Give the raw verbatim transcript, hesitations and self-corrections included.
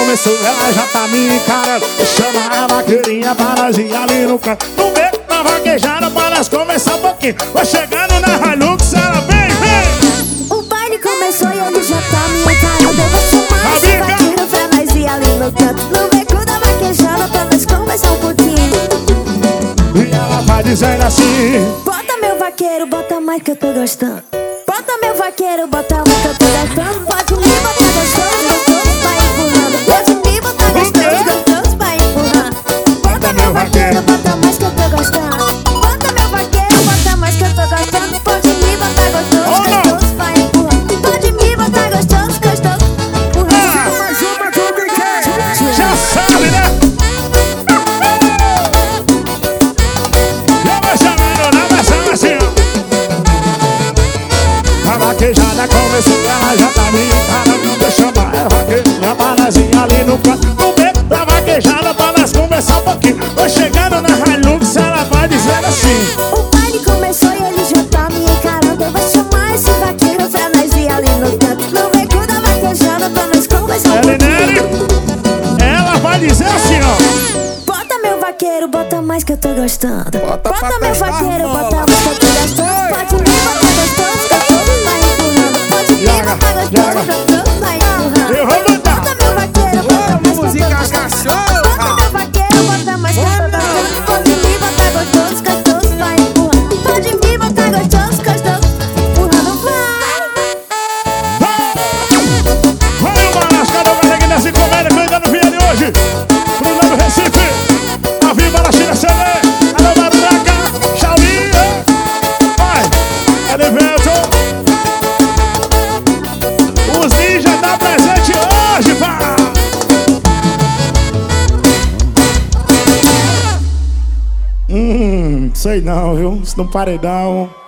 começou, ela já tá me encarando. Chama a vaqueirinha pra nós ir ali no canto. No beco da vaquejada pra nós começar um pouquinho. Vai chegando na Hilux, ela vem, vem. O baile começou e ele já tá me encarando. Eu vou chamar esse vaqueiro pra nós ir ali no canto. No beco da vaquejada pra nós conversar um pouquinho. E ela vai dizendo assim: bota meu vaqueiro, bota mais que eu tô gostando. Bota meu vaqueiro, bota mais que eu tô gostando. Pode me botar gostoso, gostoso, vai empurrando. Pode me botar gostoso, gostoso, vai empurrando. Bota meu vaqueiro, bota mais que eu tô gostando. Bota meu vaqueiro, bota mais que eu tô gostando. Pode me botar gostoso, gostoso, vai empurrando. Pode me botar gostoso, gostoso, empurrando. Mais uma que eu brinquei. já sabe, né? Já vai chamando na versão assim, ó. A vaquejada começou, ela já tá me encarando. Vou chamar a vaqueirinha pra nós ir ali no canto. No beco da vaquejada pra nós conversar um pouquinho. Tô chegando na Hilux, ela vai dizendo assim: o baile começou e ele já tá me encarando. Eu vou chamar esse vaqueiro pra nós ir ali no canto. No beco da vaquejada pra nós conversar um pouquinho. ela vai dizer assim, ó: bota meu vaqueiro, bota mais que eu tô gostando. Bota pra Bota meu testar vaqueiro, a bola. bota mais que eu tô gostando. Pode me botar gostoso, gostoso, vai empurrando. Pode me Joga, botar gostoso, joga. gostoso, vai empurrando. Eu vou botar. Bota meu vaqueiro, bota mais que eu tô música gostando. cachorra. Bota meu vaqueiro, bota mais que eu tô gostando. Pode me botar gostoso, gostoso, vai empurrando. Pode me botar gostoso, gostoso, empurrando, vai. Vai o Balasca, não vai aqui nessa comédia que eu ainda não vi ele hoje. Pro lado do Recife, a Viva na China C D. Alô, Matraca, Shaolin. Vai, Elivelton. Os ninjas tá presente hoje, pá. Hum, sei não, viu? Isso não paredão.